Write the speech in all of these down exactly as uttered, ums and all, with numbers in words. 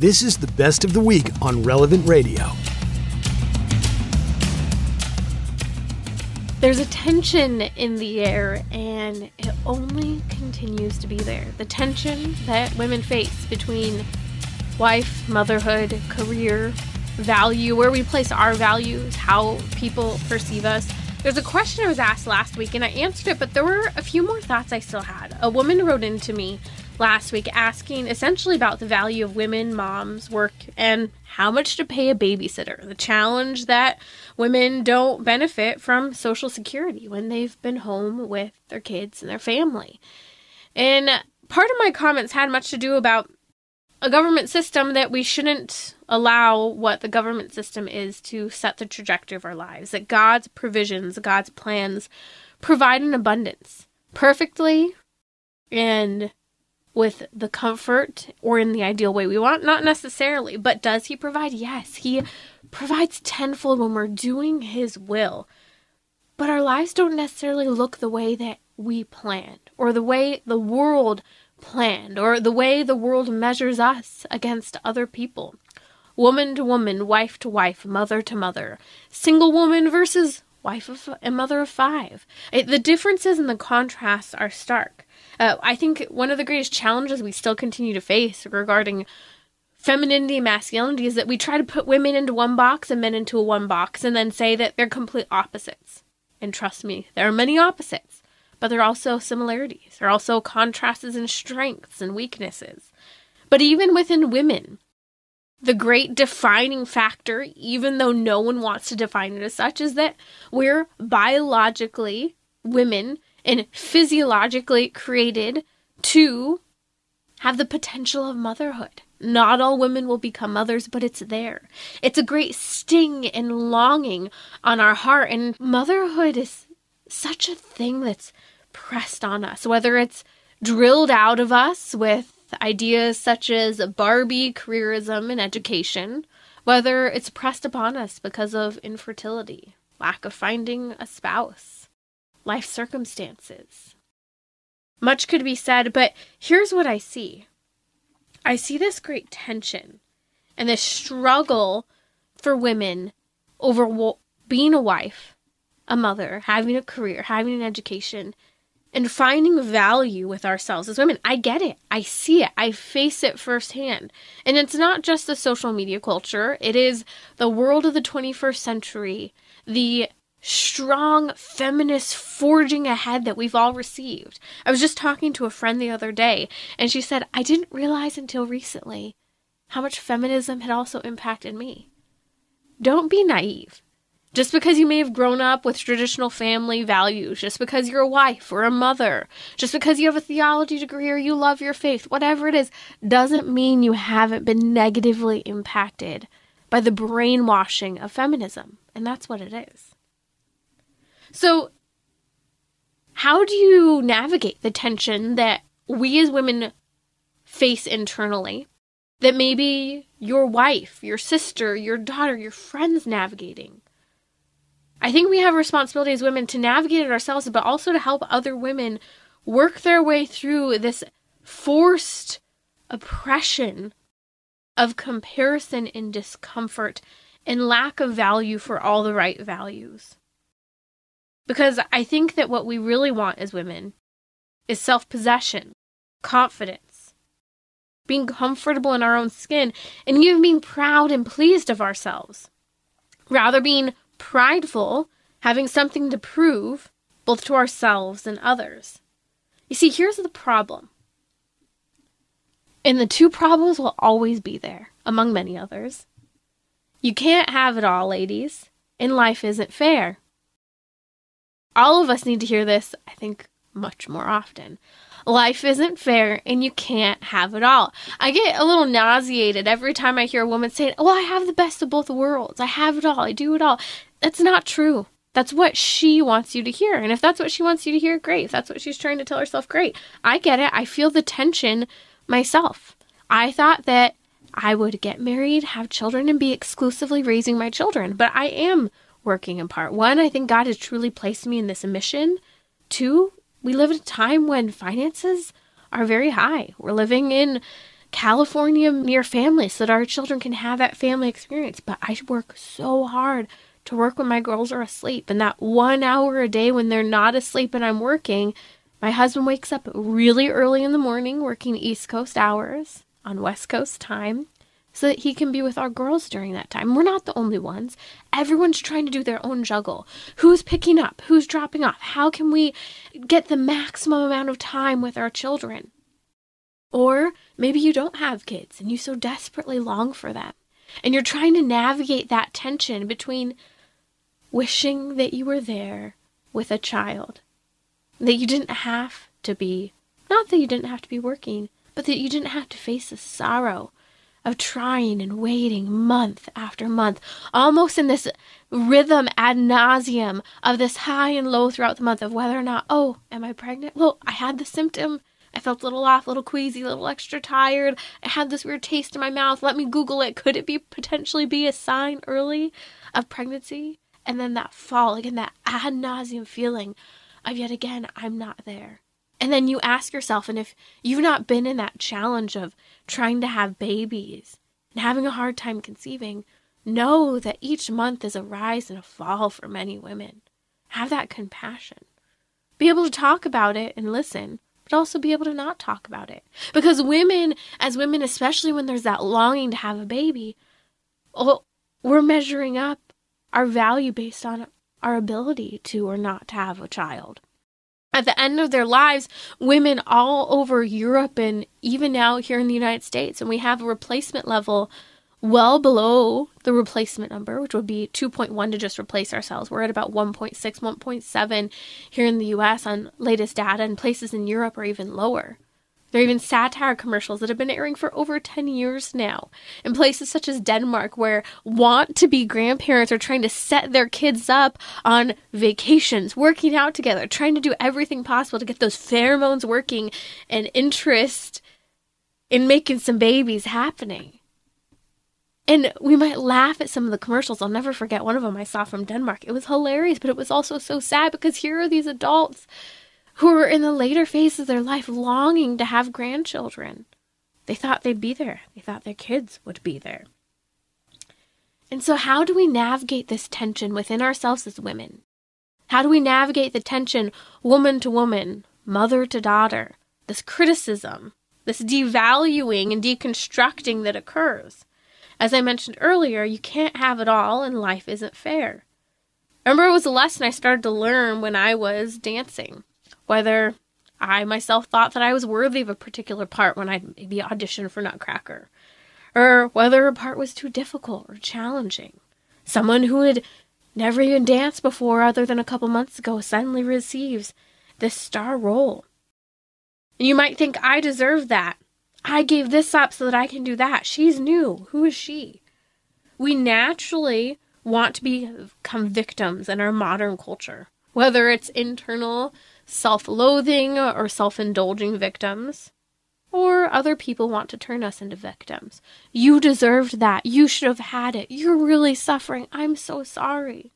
This is the best of the week on Relevant Radio. There's a tension in the air, and it only continues to be there. The tension that women face between wife, motherhood, career, value, where we place our values, how people perceive us. There's a question I was asked last week, and I answered it, but there were a few more thoughts I still had. A woman wrote into me last week asking essentially about the value of women, moms, work, and how much to pay a babysitter. The challenge that women don't benefit from Social Security when they've been home with their kids and their family. And part of my comments had much to do about a government system that we shouldn't allow what the government system is to set the trajectory of our lives. That God's provisions, God's plans provide an abundance perfectly and with the comfort or in the ideal way we want? Not necessarily. But does he provide? Yes, he provides tenfold when we're doing his will. But our lives don't necessarily look the way that we planned or the way the world planned or the way the world measures us against other people. Woman to woman, wife to wife, mother to mother. Single woman versus wife of and mother of five. It, the differences and the contrasts are stark. Uh, I think one of the greatest challenges we still continue to face regarding femininity and masculinity is that we try to put women into one box and men into a one box and then say that they're complete opposites. And trust me, there are many opposites, but there are also similarities. There are also contrasts and strengths and weaknesses. But even within women, the great defining factor, even though no one wants to define it as such, is that we're biologically women and physiologically created to have the potential of motherhood. Not all women will become mothers, but it's there. It's a great sting and longing on our heart, and motherhood is such a thing that's pressed on us, whether it's drilled out of us with ideas such as Barbie, careerism, and education, whether it's pressed upon us because of infertility, lack of finding a spouse, life circumstances. Much could be said, but here's what I see. I see this great tension and this struggle for women over wo- being a wife, a mother, having a career, having an education, and finding value with ourselves as women. I get it. I see it. I face it firsthand. And it's not just the social media culture. It is the world of the twenty-first century, the strong feminist forging ahead that we've all received. I was just talking to a friend the other day, and she said, I didn't realize until recently how much feminism had also impacted me. Don't be naive. Just because you may have grown up with traditional family values, just because you're a wife or a mother, just because you have a theology degree or you love your faith, whatever it is, doesn't mean you haven't been negatively impacted by the brainwashing of feminism. And that's what it is. So, how do you navigate the tension that we as women face internally, that maybe your wife, your sister, your daughter, your friends navigating? I think we have a responsibility as women to navigate it ourselves, but also to help other women work their way through this forced oppression of comparison and discomfort and lack of value for all the right values. Because I think that what we really want as women is self-possession, confidence, being comfortable in our own skin, and even being proud and pleased of ourselves. Rather being prideful, having something to prove, both to ourselves and others. You see, here's the problem. And the two problems will always be there, among many others. You can't have it all, ladies, and life isn't fair. All of us need to hear this, I think, much more often. Life isn't fair, and you can't have it all. I get a little nauseated every time I hear a woman say, well, I have the best of both worlds. I have it all. I do it all. That's not true. That's what she wants you to hear. And if that's what she wants you to hear, great. If that's what she's trying to tell herself, great. I get it. I feel the tension myself. I thought that I would get married, have children, and be exclusively raising my children. But I am working in part. One, I think God has truly placed me in this mission. Two, we live at a time when finances are very high. We're living in California near family so that our children can have that family experience. But I work so hard to work when my girls are asleep. And that one hour a day when they're not asleep and I'm working, my husband wakes up really early in the morning working East Coast hours on West Coast time so that he can be with our girls during that time. We're not the only ones. Everyone's trying to do their own juggle. Who's picking up? Who's dropping off? How can we get the maximum amount of time with our children? Or maybe you don't have kids and you so desperately long for them. And you're trying to navigate that tension between wishing that you were there with a child, that you didn't have to be, not that you didn't have to be working, but that you didn't have to face the sorrow of trying and waiting month after month, almost in this rhythm ad nauseum of this high and low throughout the month of whether or not, oh, am I pregnant? Well, I had the symptom. I felt a little off, a little queasy, a little extra tired. I had this weird taste in my mouth. Let me Google it. Could it be potentially be a sign early of pregnancy? And then that fall, again, that ad nauseum feeling of yet again, I'm not there. And then you ask yourself, and if you've not been in that challenge of trying to have babies and having a hard time conceiving, know that each month is a rise and a fall for many women. Have that compassion. Be able to talk about it and listen, but also be able to not talk about it. Because women, as women, especially when there's that longing to have a baby, well, we're measuring up our value based on our ability to or not to have a child. At the end of their lives, women all over Europe and even now here in the United States, and we have a replacement level well below the replacement number, which would be two point one to just replace ourselves. We're at about one point six, one point seven here in the U S on latest data, and places in Europe are even lower. There are even satire commercials that have been airing for over ten years now in places such as Denmark, where want-to-be grandparents are trying to set their kids up on vacations, working out together, trying to do everything possible to get those pheromones working and interest in making some babies happening. And we might laugh at some of the commercials. I'll never forget one of them I saw from Denmark. It was hilarious, but it was also so sad because here are these adults who are in the later phase of their life longing to have grandchildren. They thought they'd be there. They thought their kids would be there. And so how do we navigate this tension within ourselves as women? How do we navigate the tension woman to woman, mother to daughter, this criticism, this devaluing and deconstructing that occurs? As I mentioned earlier, you can't have it all and life isn't fair. Remember, it was a lesson I started to learn when I was dancing. Whether I myself thought that I was worthy of a particular part when I'd maybe auditioned for Nutcracker, or whether a part was too difficult or challenging. Someone who had never even danced before other than a couple months ago suddenly receives this star role. And you might think, I deserve that. I gave this up so that I can do that. She's new. Who is she? We naturally want to become victims in our modern culture, whether it's internal self-loathing or self-indulging victims, or other people want to turn us into victims. You deserved that. You should have had it. You're really suffering. I'm so sorry.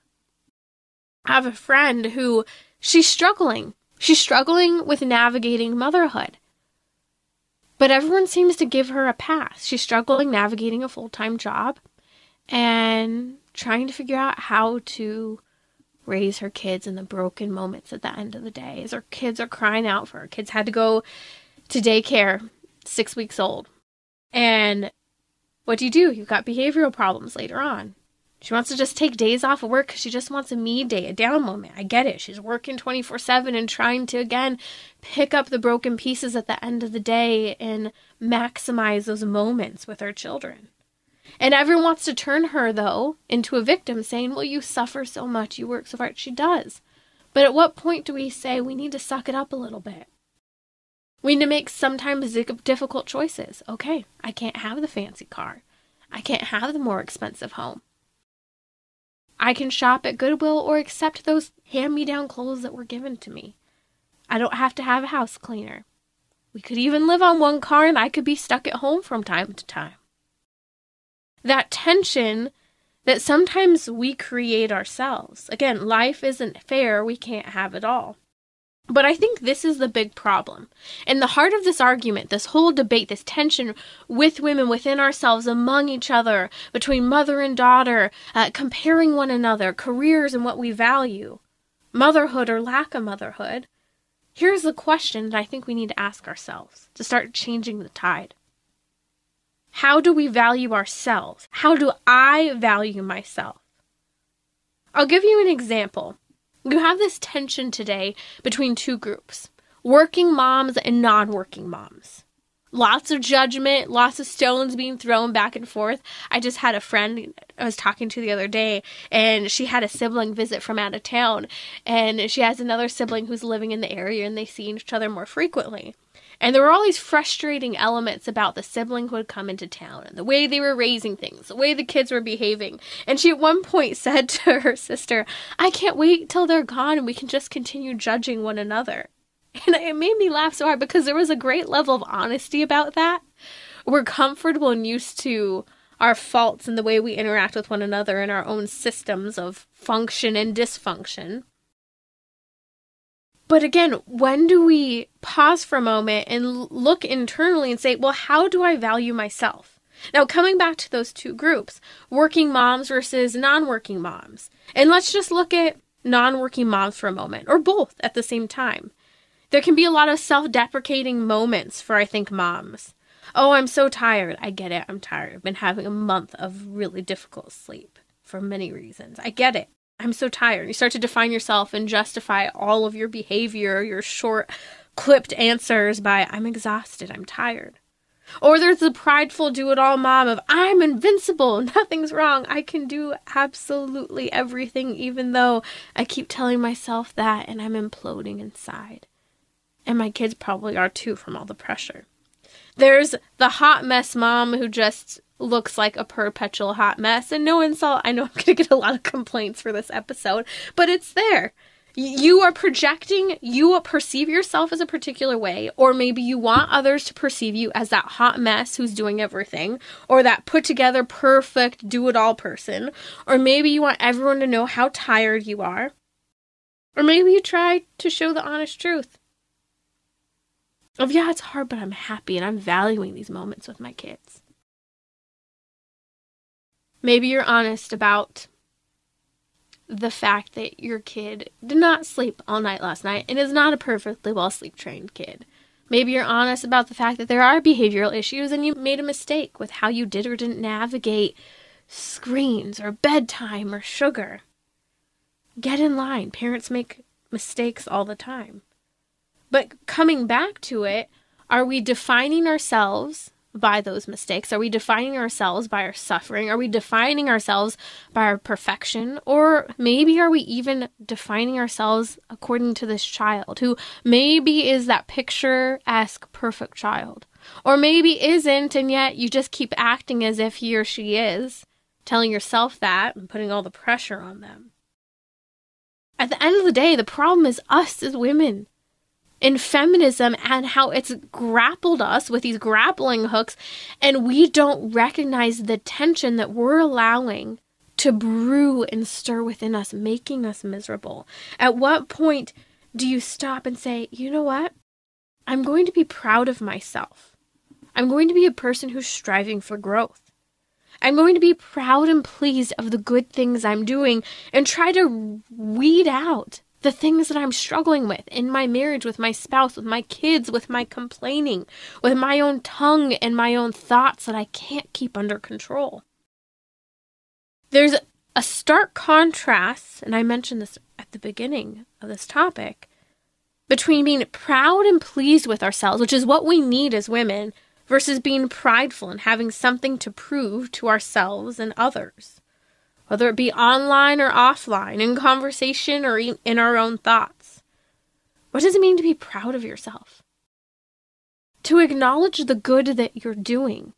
I have a friend who, she's struggling. She's struggling with navigating motherhood. But everyone seems to give her a pass. She's struggling navigating a full-time job and trying to figure out how to raise her kids in the broken moments at the end of the day. As her kids are crying out for her. Kids had to go to daycare, six weeks old. And what do you do? You've got behavioral problems later on. She wants to just take days off of work because she just wants a me day, a down moment. I get it. She's working twenty-four seven and trying to, again, pick up the broken pieces at the end of the day and maximize those moments with her children. And everyone wants to turn her, though, into a victim, saying, well, you suffer so much, you work so hard. She does. But at what point do we say we need to suck it up a little bit? We need to make sometimes difficult choices. Okay, I can't have the fancy car. I can't have the more expensive home. I can shop at Goodwill or accept those hand-me-down clothes that were given to me. I don't have to have a house cleaner. We could even live on one car and I could be stuck at home from time to time. That tension that sometimes we create ourselves. Again, life isn't fair. We can't have it all. But I think this is the big problem. In the heart of this argument, this whole debate, this tension with women, within ourselves, among each other, between mother and daughter, uh, comparing one another, careers and what we value, motherhood or lack of motherhood, here's the question that I think we need to ask ourselves to start changing the tide. How do we value ourselves? How do I value myself? I'll give you an example. You have this tension today between two groups, working moms and non-working moms. Lots of judgment, lots of stones being thrown back and forth. I just had a friend I was talking to the other day, and she had a sibling visit from out of town, and she has another sibling who's living in the area, and they see each other more frequently. And there were all these frustrating elements about the sibling who had come into town and the way they were raising things, the way the kids were behaving. And she at one point said to her sister, I can't wait till they're gone and we can just continue judging one another. And it made me laugh so hard because there was a great level of honesty about that. We're comfortable and used to our faults and the way we interact with one another in our own systems of function and dysfunction. But again, when do we pause for a moment and look internally and say, well, how do I value myself? Now, coming back to those two groups, working moms versus non-working moms. And let's just look at non-working moms for a moment, or both at the same time. There can be a lot of self-deprecating moments for, I think, moms. Oh, I'm so tired. I get it. I'm tired. I've been having a month of really difficult sleep for many reasons. I get it. I'm so tired. You start to define yourself and justify all of your behavior, your short, clipped answers by, I'm exhausted, I'm tired. Or there's the prideful do-it-all mom of, I'm invincible, nothing's wrong, I can do absolutely everything, even though I keep telling myself that and I'm imploding inside. And my kids probably are too from all the pressure. There's the hot mess mom who just looks like a perpetual hot mess. And no insult, I know I'm going to get a lot of complaints for this episode, but it's there. You are projecting, you perceive yourself as a particular way, or maybe you want others to perceive you as that hot mess who's doing everything, or that put together perfect do-it-all person, or maybe you want everyone to know how tired you are, or maybe you try to show the honest truth. Of, yeah, it's hard, but I'm happy and I'm valuing these moments with my kids. Maybe you're honest about the fact that your kid did not sleep all night last night and is not a perfectly well sleep-trained kid. Maybe you're honest about the fact that there are behavioral issues and you made a mistake with how you did or didn't navigate screens or bedtime or sugar. Get in line. Parents make mistakes all the time. But coming back to it, are we defining ourselves by those mistakes? Are we defining ourselves by our suffering? Are we defining ourselves by our perfection? Or maybe are we even defining ourselves according to this child who maybe is that picture-esque perfect child? Or maybe isn't, and yet you just keep acting as if he or she is, telling yourself that and putting all the pressure on them. At the end of the day, the problem is us as women. In feminism and how it's grappled us with these grappling hooks, and we don't recognize the tension that we're allowing to brew and stir within us, making us miserable. At what point do you stop and say, you know what? I'm going to be proud of myself. I'm going to be a person who's striving for growth. I'm going to be proud and pleased of the good things I'm doing and try to weed out the things that I'm struggling with in my marriage, with my spouse, with my kids, with my complaining, with my own tongue and my own thoughts that I can't keep under control. There's a stark contrast, and I mentioned this at the beginning of this topic, between being proud and pleased with ourselves, which is what we need as women, versus being prideful and having something to prove to ourselves and others. Whether it be online or offline, in conversation or in our own thoughts. What does it mean to be proud of yourself? To acknowledge the good that you're doing.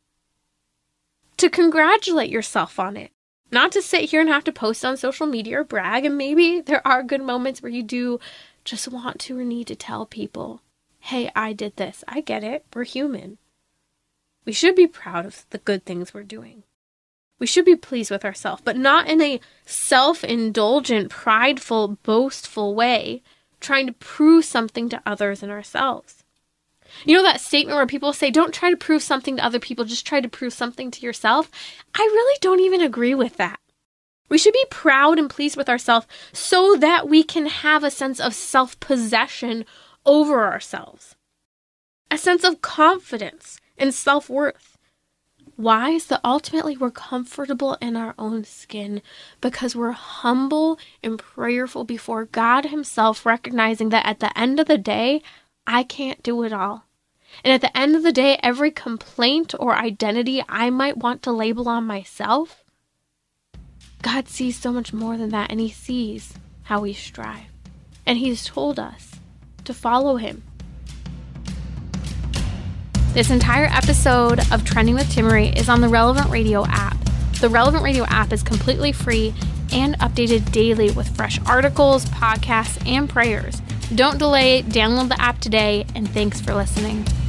To congratulate yourself on it. Not to sit here and have to post on social media or brag, and maybe there are good moments where you do just want to or need to tell people, hey, I did this. I get it. We're human. We should be proud of the good things we're doing. We should be pleased with ourselves, but not in a self-indulgent, prideful, boastful way trying to prove something to others and ourselves. You know that statement where people say, don't try to prove something to other people, just try to prove something to yourself? I really don't even agree with that. We should be proud and pleased with ourselves so that we can have a sense of self-possession over ourselves. A sense of confidence and self-worth. Why? So that ultimately we're comfortable in our own skin because we're humble and prayerful before God Himself, recognizing that at the end of the day, I can't do it all. And at the end of the day, every complaint or identity I might want to label on myself, God sees so much more than that, and He sees how we strive. And He's told us to follow Him. This entire episode of Trending with Timmerie is on the Relevant Radio app. The Relevant Radio app is completely free and updated daily with fresh articles, podcasts, and prayers. Don't delay, download the app today, and thanks for listening.